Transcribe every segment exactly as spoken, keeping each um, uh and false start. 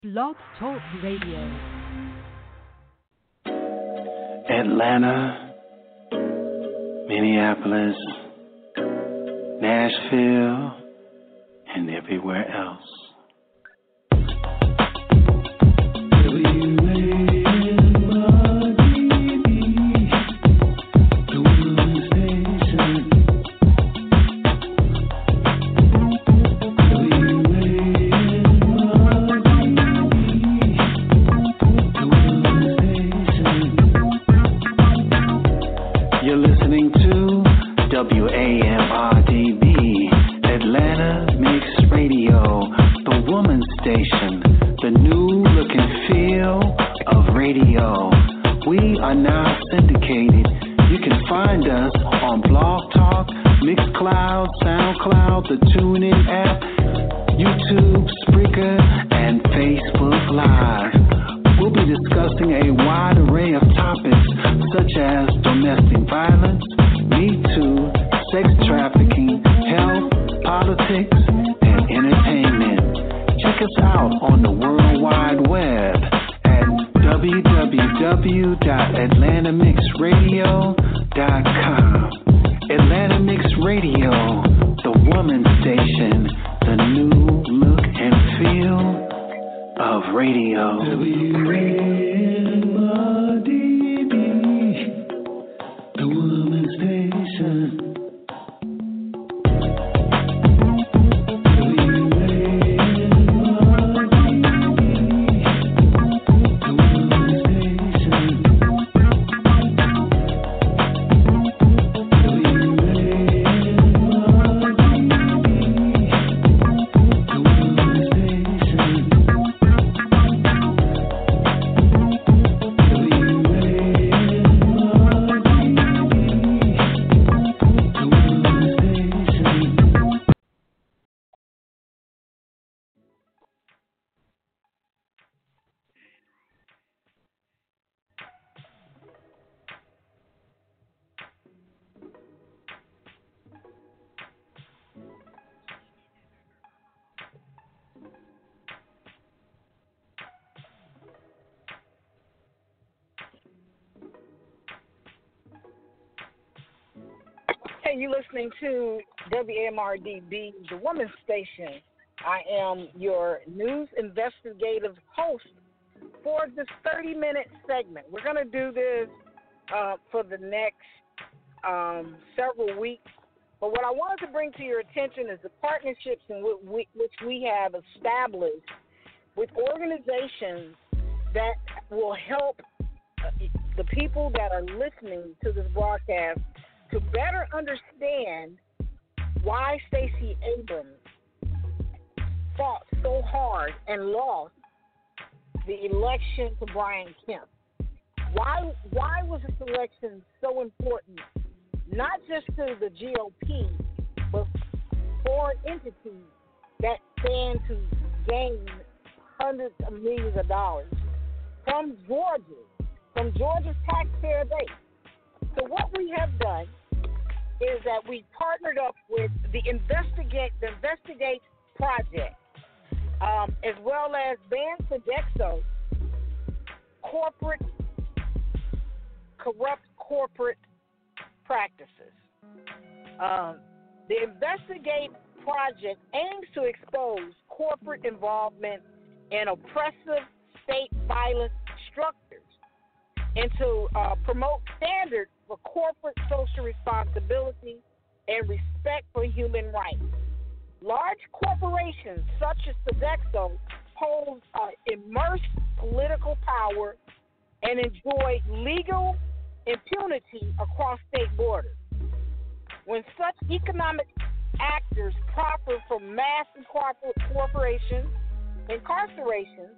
Blog Talk Radio. Atlanta, Minneapolis, Nashville, and everywhere else. Hey, you're listening to W A M R D B, the Woman's Station. I am your news investigative host for this thirty-minute segment. We're going to do this uh, for the next um, several weeks. But what I wanted to bring to your attention is the partnerships in which we have established with organizations that will help the people that are listening to this broadcast to better understand why Stacey Abrams fought so hard and lost the election to Brian Kemp. Why why was this election so important, not just to the G O P, but foreign entities that stand to gain hundreds of millions of dollars from Georgia, from Georgia's taxpayer base? So what we have done is that we partnered up with the Investigate the Investigate Project, um, as well as Ban Sodexo, corporate corrupt corporate practices. Um, the Investigate Project aims to expose corporate involvement in oppressive state violence structures and to uh, promote standards for corporate social responsibility and respect for human rights. Large corporations such as Sodexo hold uh, immersed political power and enjoy legal impunity across state borders. When such economic actors profit from mass corporations, incarceration,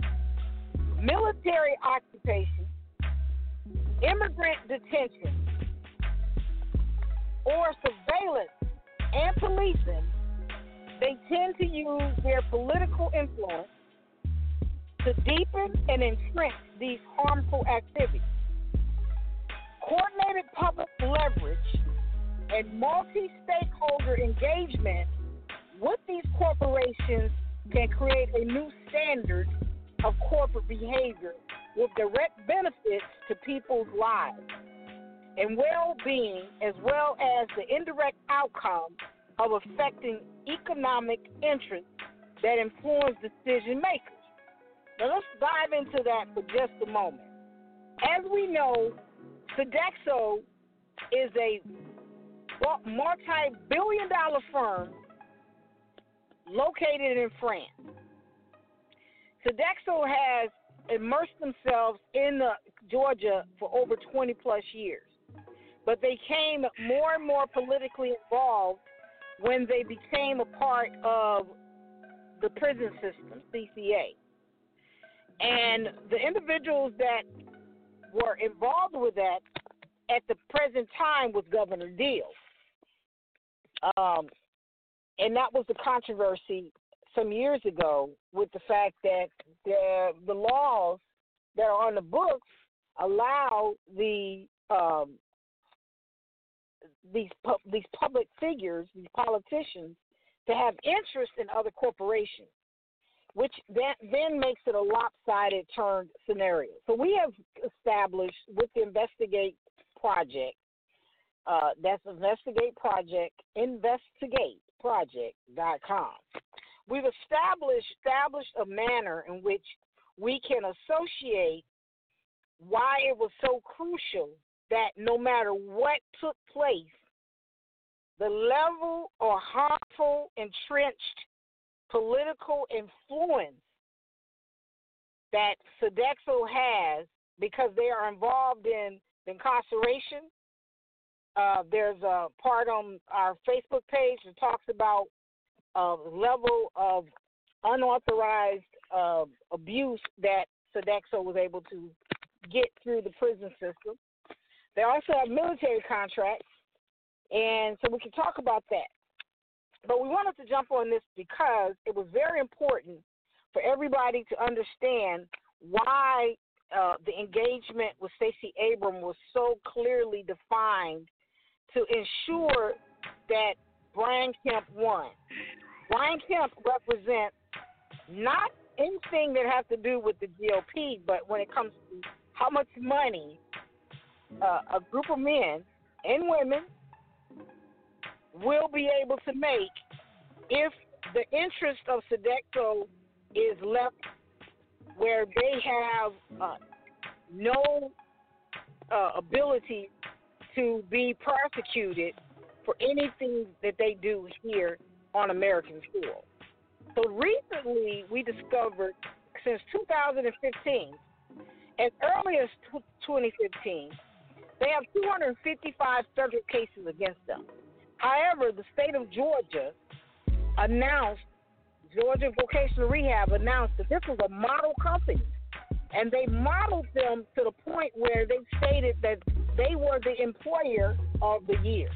military occupation, immigrant detention, or surveillance and policing, they tend to use their political influence to deepen and entrench these harmful activities. Coordinated public leverage and multi-stakeholder engagement with these corporations can create a new standard of corporate behavior with direct benefits to people's lives and well-being, as well as the indirect outcome of affecting economic interests that influence decision makers. Now let's dive into that for just a moment. As we know, Sodexo is a multi-billion dollar firm located in France. Sodexo has immersed themselves in the Georgia for over twenty plus years, but they became more and more politically involved when they became a part of the prison system, C C A. And the individuals that were involved with that at the present time was Governor Deal. Um, and that was the controversy some years ago with the fact that the, the laws that are on the books allow the um, these pu- these public figures, these politicians, to have interest in other corporations, which then, then makes it a lopsided turned scenario. So we have established with the Investigate Project, uh, that's Investigate Project, investigate project dot com. We've established, established a manner in which we can associate why it was so crucial that no matter what took place, the level or harmful, entrenched political influence that Sodexo has, because they are involved in incarceration. Uh, there's a part on our Facebook page that talks about a level of unauthorized uh, abuse that Sodexo was able to get through the prison system. They also have military contracts, and so we can talk about that. But we wanted to jump on this because it was very important for everybody to understand why uh, the engagement with Stacey Abrams was so clearly defined to ensure that Brian Kemp won. Brian Kemp represents not anything that has to do with the G O P, but when it comes to how much money uh, a group of men and women will be able to make if the interest of Sodexo is left where they have uh, no uh, ability to be prosecuted for anything that they do here on American soil. So recently we discovered, since two thousand fifteen, as early as twenty fifteen, they have two hundred fifty-five federal cases against them. However, the state of Georgia announced, Georgia Vocational Rehab announced that this was a model company. And they modeled them to the point where they stated that they were the employer of the year.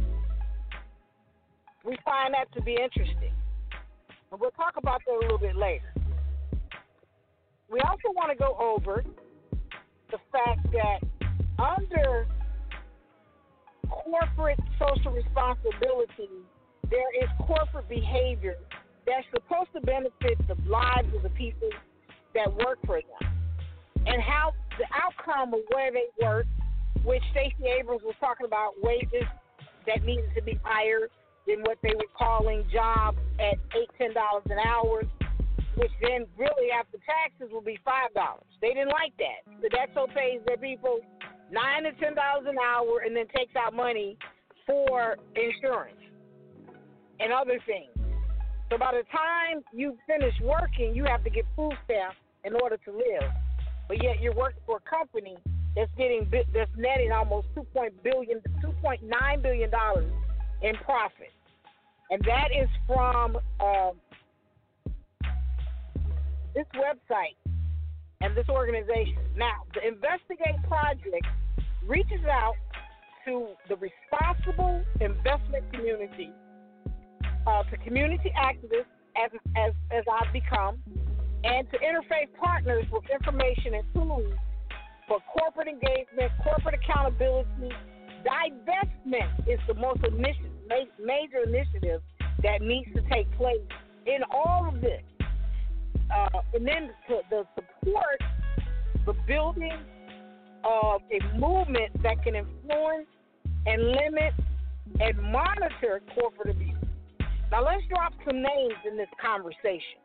We find that to be interesting. And we'll talk about that a little bit later. We also want to go over the fact that under corporate social responsibility, there is corporate behavior that's supposed to benefit the lives of the people that work for them. And how the outcome of where they work, which Stacey Abrams was talking about, wages that needed to be higher than what they were calling jobs at eight dollars, ten dollars an hour, which then really after taxes will be five dollars. They didn't like that. So Sodexo pays their people nine to ten dollars an hour and then takes out money for insurance and other things. So by the time you finish working, you have to get food stamps in order to live. But yet you're working for a company that's getting that's netting almost two point nine billion dollars in profit, and that is from uh, this website and this organization. Now, the Investigate Project reaches out to the responsible investment community, uh, to community activists, as as as I've become, and to interfaith partners with information and tools for corporate engagement, corporate accountability. Divestment is the most initi- major initiative that needs to take place in all of this. Uh, and then the, the, the building of a movement that can influence and limit and monitor corporate abuse. Now let's drop some names in this conversation.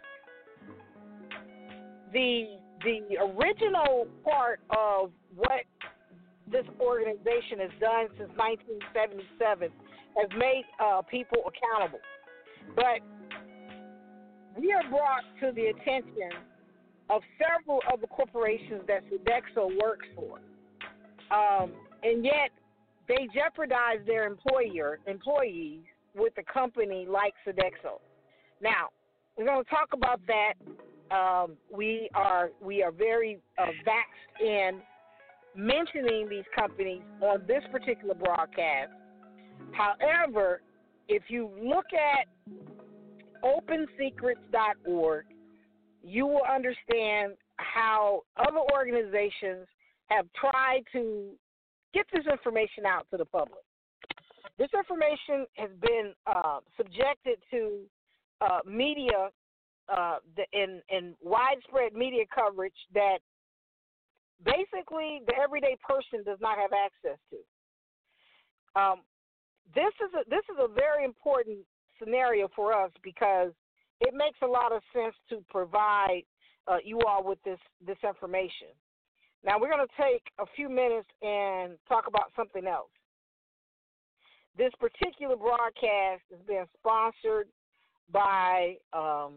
The the original part of what this organization has done since nineteen seventy-seven has made uh, people accountable. But we are brought to the attention of several of the corporations that Sodexo works for. Um, and yet they jeopardize their employer employees with a company like Sodexo. Now, we're going to talk about that. Um, we are we are very uh, vaxxed in mentioning these companies on this particular broadcast. However, if you look at open secrets dot org, you will understand how other organizations have tried to get this information out to the public. This information has been uh, subjected to uh, media uh, in, in widespread media coverage that basically the everyday person does not have access to. Um, this is a, this is a very important scenario for us because it makes a lot of sense to provide uh, you all with this, this information. Now, we're going to take a few minutes and talk about something else. This particular broadcast is being sponsored by um,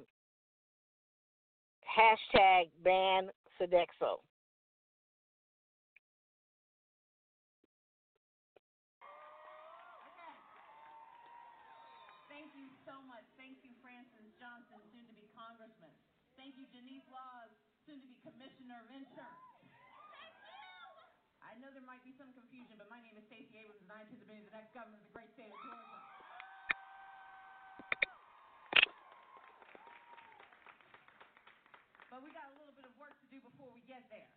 hashtag Ban Sodexo. Thank you so much. Thank you, Francis Johnson, soon-to-be congressman. Thank you, Janice Laws, soon-to-be commissioner of insurance. I know there might be some confusion, but my name is Stacey Abrams, and I anticipate being the next governor of the great state of Georgia. But we got a little bit of work to do before we get there.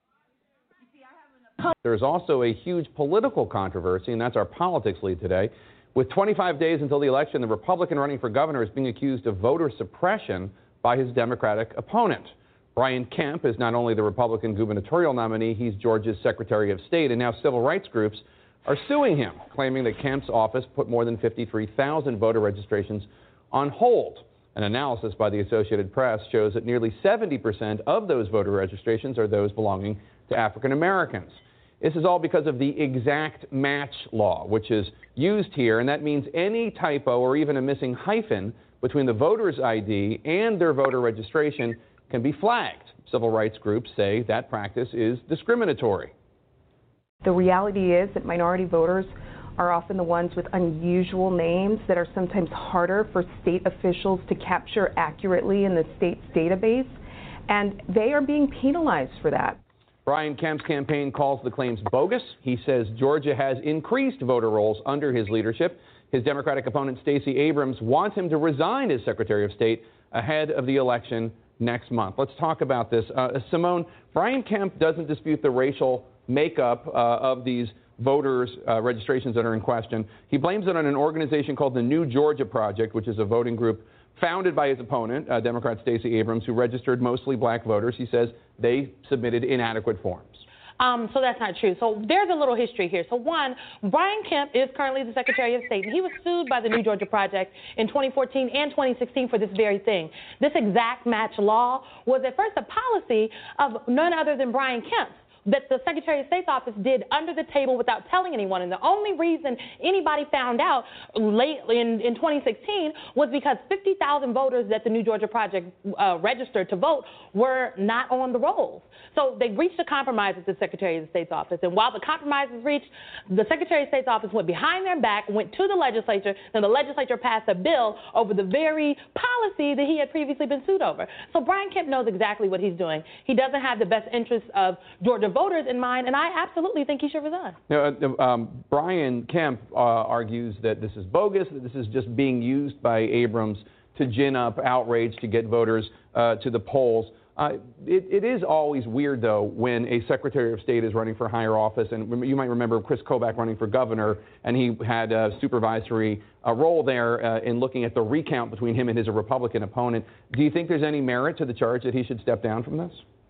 You see, I have an... There's also a huge political controversy, and that's our politics lead today. With twenty-five days until the election, the Republican running for governor is being accused of voter suppression by his Democratic opponent. Brian Kemp is not only the Republican gubernatorial nominee, he's Georgia's Secretary of State, and now civil rights groups are suing him, claiming that Kemp's office put more than fifty-three thousand voter registrations on hold. An analysis by the Associated Press shows that nearly seventy percent of those voter registrations are those belonging to African Americans. This is all because of the exact match law, which is used here, and that means any typo or even a missing hyphen between the voter's I D and their voter registration can be flagged. Civil rights groups say that practice is discriminatory. The reality is that minority voters are often the ones with unusual names that are sometimes harder for state officials to capture accurately in the state's database, and they are being penalized for that. Brian Kemp's campaign calls the claims bogus. He says Georgia has increased voter rolls under his leadership. His Democratic opponent, Stacey Abrams, wants him to resign as Secretary of State ahead of the election next month. Let's talk about this. Uh, Simone, Brian Kemp doesn't dispute the racial makeup uh, of these voters' uh, registrations that are in question. He blames it on an organization called the New Georgia Project, which is a voting group founded by his opponent, uh, Democrat Stacey Abrams, who registered mostly black voters. He says they submitted inadequate forms. Um, so that's not true. So there's a little history here. So one, Brian Kemp is currently the Secretary of State, and he was sued by the New Georgia Project in twenty fourteen and twenty sixteen for this very thing. This exact match law was at first a policy of none other than Brian Kemp that the Secretary of State's office did under the table without telling anyone. And the only reason anybody found out late in, in twenty sixteen was because fifty thousand voters that the New Georgia Project uh, registered to vote were not on the rolls. So they reached a compromise with the Secretary of State's office. And while the compromise was reached, the Secretary of State's office went behind their back, went to the legislature, and the legislature passed a bill over the very policy that he had previously been sued over. So Brian Kemp knows exactly what he's doing. He doesn't have the best interests of Georgia voters in mind, and I absolutely think he should resign. Now, uh, um, Brian Kemp uh, argues that this is bogus, that this is just being used by Abrams to gin up outrage to get voters uh, to the polls. Uh, it, it is always weird, though, when a Secretary of State is running for higher office, and you might remember Chris Kobach running for governor, and he had a supervisory uh, role there uh, in looking at the recount between him and his Republican opponent. Do you think there's any merit to the charge that he should step down from this?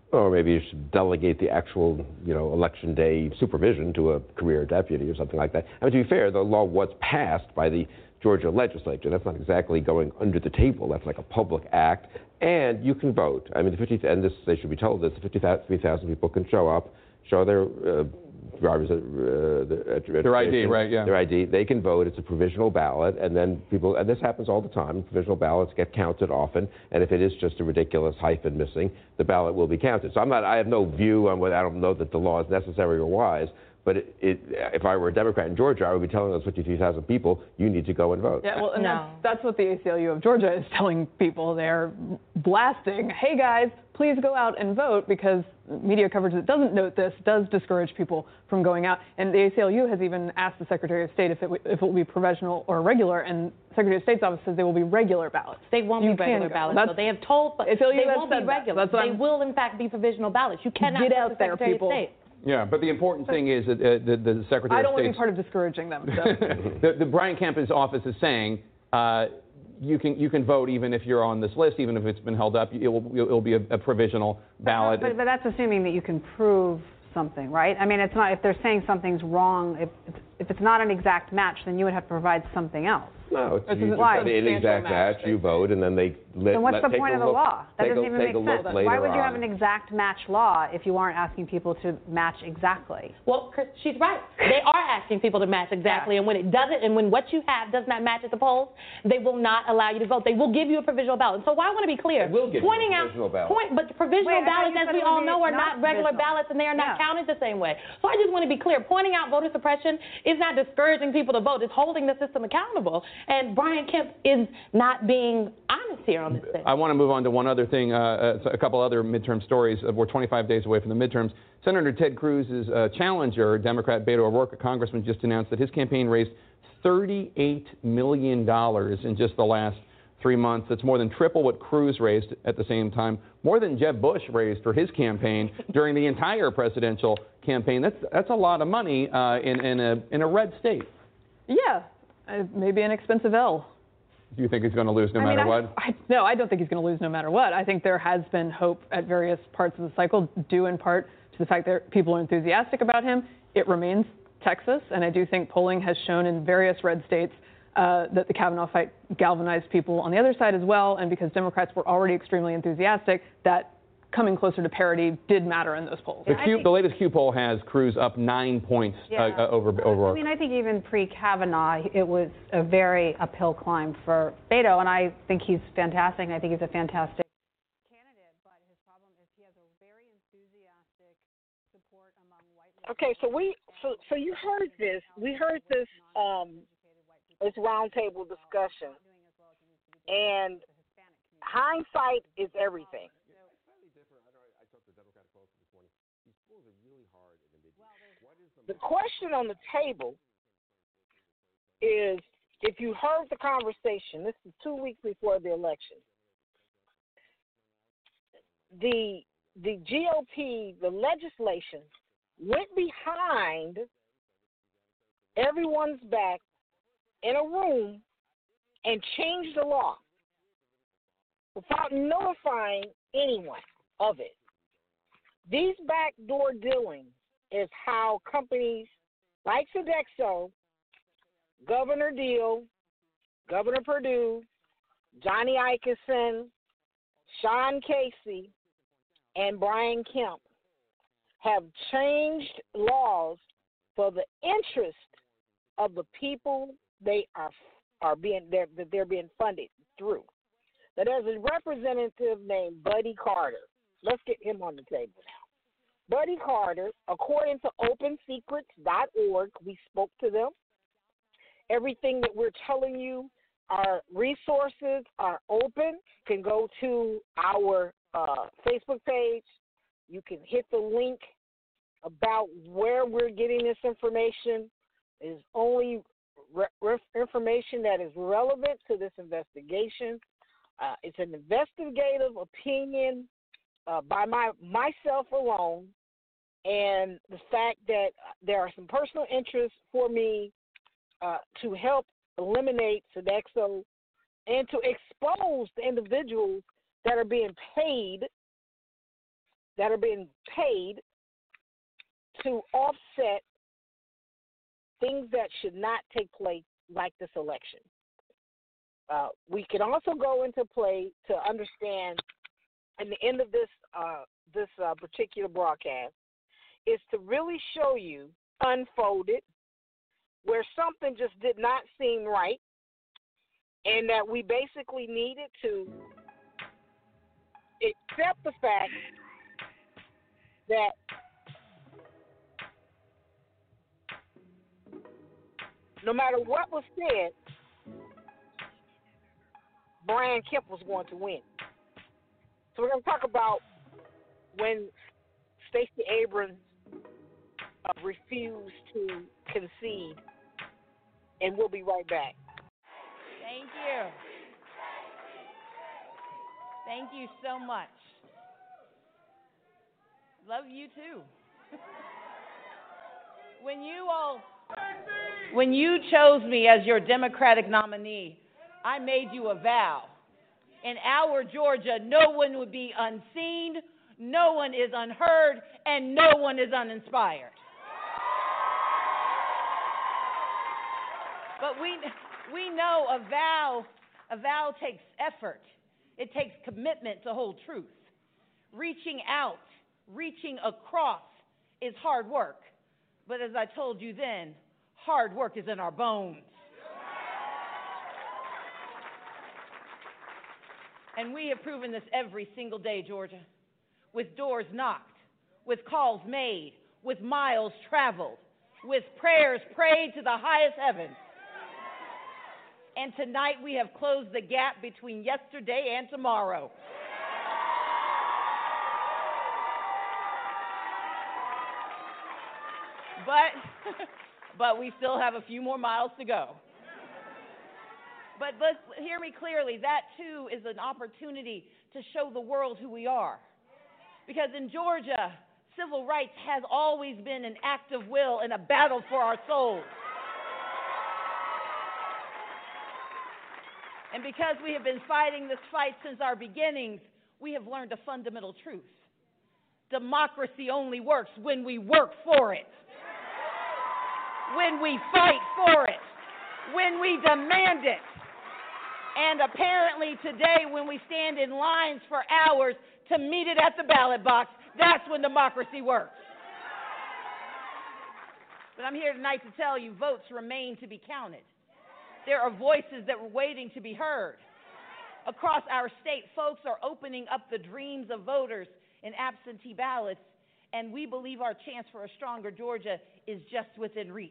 Or maybe you should delegate the actual, you know, election day supervision to a career deputy or something like that. I mean, to be fair, the law was passed by the Georgia legislature. That's not exactly going under the table. That's like a public act, and you can vote. I mean, the fifty, and this they should be told this: the fifty-three thousand people can show up, show their uh, driver's uh, their, their I D, right? Yeah, their I D. They can vote. It's a provisional ballot, and then people, and this happens all the time. Provisional ballots get counted often, and if it is just a ridiculous hyphen missing, the ballot will be counted. So I'm not. I have no view on whether I don't know that the law is necessary or wise. But it, it, if I were a Democrat in Georgia, I would be telling those fifty-three thousand people, you need to go and vote. Yeah, well, and No. that's, that's what the A C L U of Georgia is telling people. They're blasting, hey guys, please go out and vote, because media coverage that doesn't note this does discourage people from going out. And the A C L U has even asked the Secretary of State if it, if it will be provisional or regular, and the Secretary of State's office says they will be regular ballots. They won't You be regular can go. ballots. That's- So they have told, but A C L U they has won't be said that. regular. That's what They I'm- will, in fact, be provisional ballots. You cannot Get trust out the there, Secretary people. of State. Yeah, but the important thing is that uh, the, the Secretary I don't of want to State. be part of discouraging them. So. the, the Brian Kemp's office is saying uh, you can you can vote even if you're on this list, even if it's been held up. It will it will be a, a provisional ballot. But, but that's assuming that you can prove something, right? I mean, it's not, if they're saying something's wrong, if it's, if it's not an exact match, then you would have to provide something else. No, it's, It's you a just why? got an exact match, you vote, and then they let, Then what's let, the take point a of the look, law? That take doesn't a, even take make a look sense. later Why would you have on. an exact match law if you aren't asking people to match exactly? Well, Chris, she's right. They are asking people to match exactly, Yeah. and when it doesn't, and when what you have does not match at the polls, they will not allow you to vote. They will give you a provisional ballot. So I want to be clear. They will give you a Pointing provisional out, ballot. Point, but the provisional Wait, I thought ballots, you as said we it would all be know, are not not regular provisional. ballots, and they are not Yeah. counted the same way. So I just want to be clear. Pointing out voter suppression is not discouraging people to vote. It's holding the system accountable. And Brian Kemp is not being honest here on this thing. I want to move on to one other thing, uh, a couple other midterm stories. We're twenty-five days away from the midterms. Senator Ted Cruz's uh, challenger, Democrat Beto O'Rourke, a congressman, just announced that his campaign raised thirty-eight million dollars in just the last three months. That's more than triple what Cruz raised at the same time, more than Jeb Bush raised for his campaign during the entire presidential campaign. That's that's a lot of money uh, in, in, a, in a red state. Yeah, uh, maybe an expensive L. Do you think he's going to lose no I matter mean, I, what? I, no, I don't think he's going to lose no matter what. I think there has been hope at various parts of the cycle, due in part to the fact that people are enthusiastic about him. It remains Texas, and I do think polling has shown in various red states uh, that the Kavanaugh fight galvanized people on the other side as well, and because Democrats were already extremely enthusiastic, that coming closer to parity did matter in those polls. The, Q, the latest Q poll has Cruz up nine points Yeah. uh, uh, over over. I mean, I think even pre-Kavanaugh, it was a very uphill climb for Beto, and I think he's fantastic, and I think he's a fantastic candidate, but his problem is he has a very enthusiastic support among white liberals. Okay, so we so so you heard this. We heard this um this roundtable discussion, and hindsight is everything. The question on the table is, if you heard the conversation, this is two weeks before the election, the the G O P, the legislation, went behind everyone's back in a room and changed the law without notifying anyone of it. These backdoor dealings is how companies like Sodexo, Governor Deal, Governor Perdue, Johnny Ikinson, Sean Casey, and Brian Kemp have changed laws for the interest of the people they are are being they're, that they're being funded through. Now, there's a representative named Buddy Carter. Let's get him on the table now. Buddy Carter, according to open secrets dot org, we spoke to them. Everything that we're telling you, our resources are open. You can go to our uh, Facebook page. You can hit the link about where we're getting this information. It is only re- re- information that is relevant to this investigation. Uh, it's an investigative opinion uh, by my myself alone, and the fact that there are some personal interests for me uh, to help eliminate Sodexo and to expose the individuals that are being paid that are being paid to offset things that should not take place, like this election. Uh, we can also go into play to understand, in the end of this uh, this uh, particular broadcast, is to really show you unfolded where something just did not seem right, and that we basically needed to accept the fact that no matter what was said, Brian Kemp was going to win. So we're going to talk about when Stacey Abrams uh, refused to concede, and we'll be right back. Thank you. Thank you so much. Love you too. When you all, when you chose me as your Democratic nominee, I made you a vow. In our Georgia, no one would be unseen, no one is unheard, and no one is uninspired. But we we know a vow, a vow takes effort. It takes commitment to hold truth. Reaching out, reaching across is hard work. But as I told you then, hard work is in our bones. And we have proven this every single day, Georgia, with doors knocked, with calls made, with miles traveled, with prayers prayed to the highest heavens. And tonight we have closed the gap between yesterday and tomorrow. But, but we still have a few more miles to go. But let's hear me clearly, that too is an opportunity to show the world who we are. Because in Georgia, civil rights has always been an act of will and a battle for our souls. And because we have been fighting this fight since our beginnings, we have learned a fundamental truth. Democracy only works when we work for it, when we fight for it, when we demand it. And apparently today, when we stand in lines for hours to meet it at the ballot box, that's when democracy works. But I'm here tonight to tell you, votes remain to be counted. There are voices that were waiting to be heard. Across our state, folks are opening up the dreams of voters in absentee ballots, and we believe our chance for a stronger Georgia is just within reach.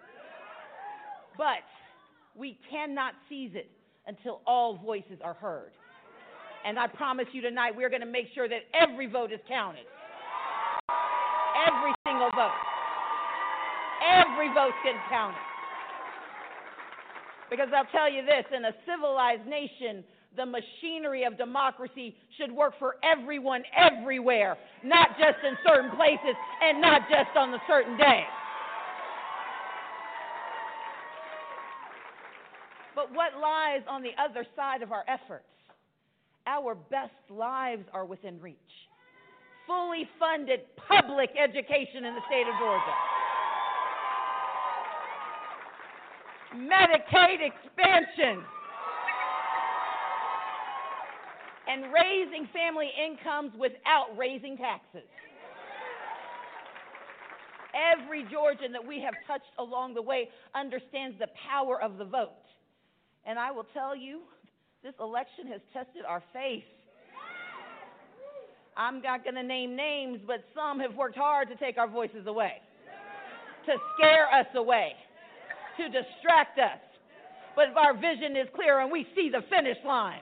But we cannot seize it until all voices are heard. And I promise you tonight, we're going to make sure that every vote is counted. Every single vote. Every vote gets counted. Because I'll tell you this, in a civilized nation, the machinery of democracy should work for everyone everywhere, not just in certain places and not just on a certain day. But what lies on the other side of our efforts? Our best lives are within reach. Fully funded public education in the state of Georgia. Medicaid expansion. And raising family incomes without raising taxes. Every Georgian that we have touched along the way understands the power of the vote. And I will tell you, this election has tested our faith. I'm not going to name names, but some have worked hard to take our voices away, to scare us away, to distract us. But if our vision is clear and we see the finish line,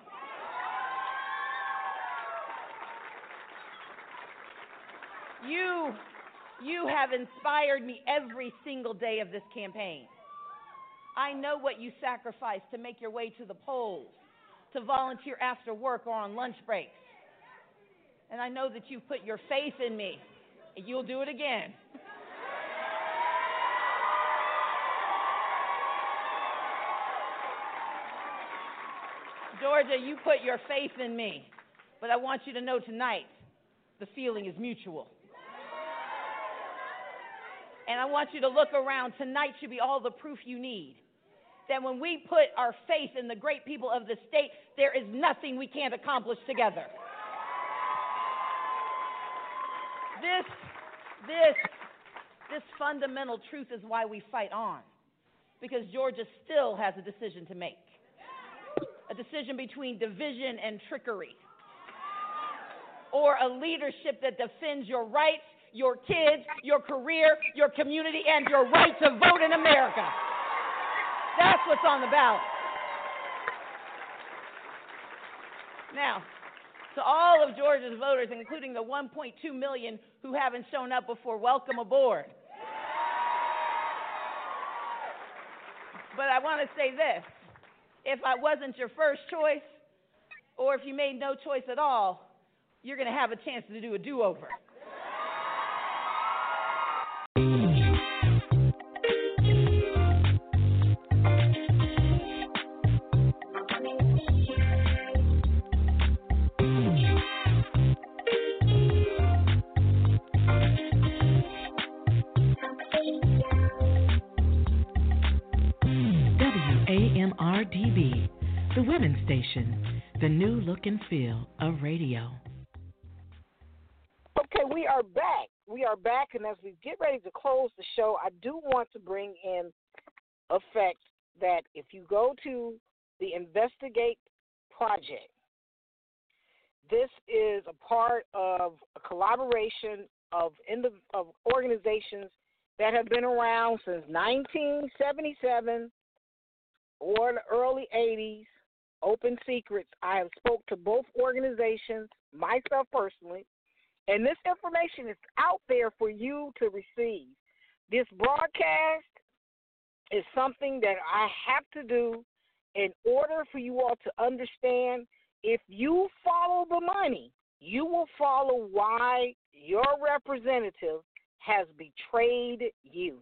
you, you have inspired me every single day of this campaign. I know what you sacrifice to make your way to the polls, to volunteer after work or on lunch breaks. And I know that you put your faith in me, and you'll do it again. Georgia, you put your faith in me. But I want you to know tonight, the feeling is mutual. And I want you to look around. Tonight should be all the proof you need that when we put our faith in the great people of the state, there is nothing we can't accomplish together. This, this, this fundamental truth is why we fight on, because Georgia still has a decision to make, a decision between division and trickery, or a leadership that defends your rights, your kids, your career, your community, and your right to vote in America. That's what's on the ballot. Now, to all of Georgia's voters, including the one point two million who haven't shown up before, welcome aboard. But I want to say this. If I wasn't your first choice, or if you made no choice at all, you're going to have a chance to do a do-over. The Women's Station, the new look and feel of radio. Okay, we are back. We are back, and as we get ready to close the show, I do want to bring in effect that if you go to the Investigate Project, this is a part of a collaboration of, the, of organizations that have been around since nineteen seventy-seven or the early eighties. Open Secrets. I have spoke to both organizations, myself personally, and this information is out there for you to receive. This broadcast is something that I have to do in order for you all to understand. If you follow the money, you will follow why your representative has betrayed you.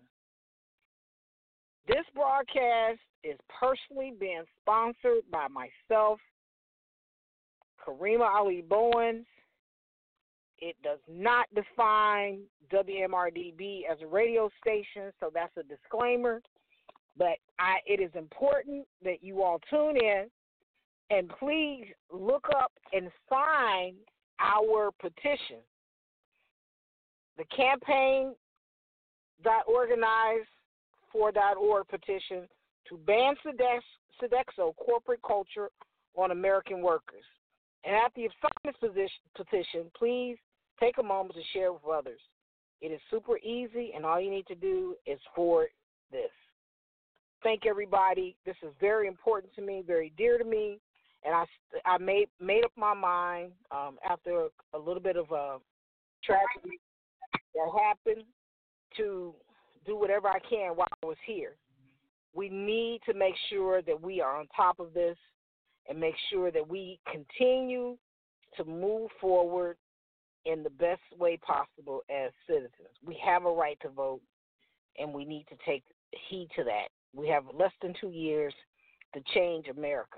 This broadcast is personally being sponsored by myself, Karima Ali Bowens. It does not define W M R D B as a radio station, so that's a disclaimer. But I, it is important that you all tune in, and please look up and sign our petition. The campaign dot organize for dot org petition to ban Sodexo corporate culture on American workers. And after you've signed this petition, please take a moment to share with others. It is super easy, and all you need to do is forward this. Thank everybody. This is very important to me, very dear to me, and I, I made, made up my mind um, after a, a little bit of a tragedy that happened to do whatever I can while I was here. We need to make sure that we are on top of this and make sure that we continue to move forward in the best way possible as citizens. We have a right to vote, and we need to take heed to that. We have less than two years to change America.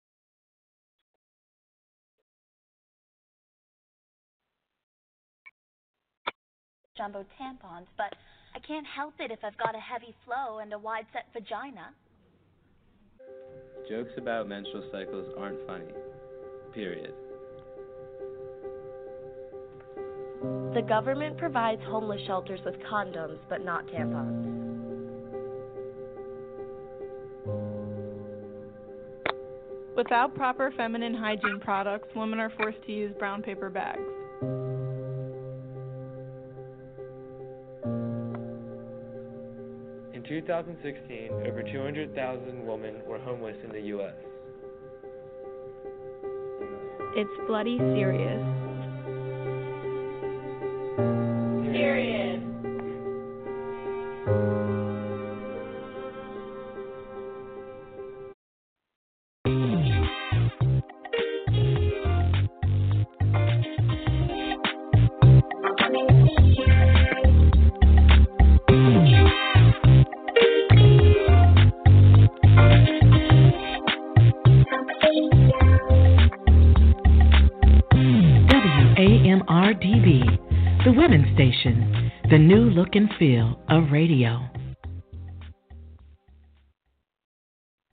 Jumbo tampons, but I can't help it if I've got a heavy flow and a wide-set vagina. Jokes about menstrual cycles aren't funny. Period. The government provides homeless shelters with condoms, but not tampons. Without proper feminine hygiene products, women are forced to use brown paper bags. In two thousand sixteen, over two hundred thousand women were homeless in the U S It's bloody serious. Serious. The Women's Station, the new look and feel of radio.